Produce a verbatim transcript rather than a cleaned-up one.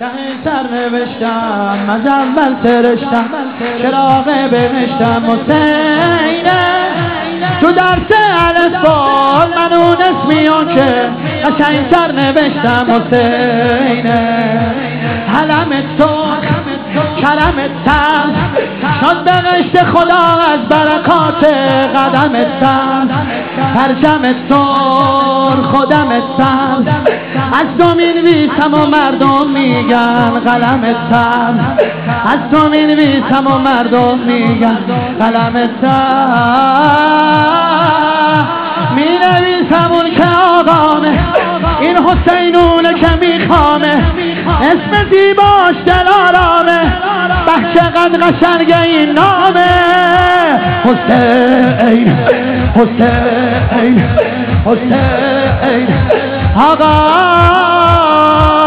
سر نوشتم از اول سرشتم چراغ بهشتم حسینه تو درس الفبا منو نسمیان که قشنگ سر نوشتم حسینه حلمت سرخ کرمت سبز شد به قشت خدا از برکات قدمت سبز پرچمت سرخ خودمت سبز از تو مینویسم و مردم میگن قلمت سبز از تو مینویسم و مردم میگن قلمت سبز مینویسم اون که آقامه این حسینونه که میخوامه اسم زیباش دلارامه به چقدر قشنگه این نامه حسین حسین حسین آقا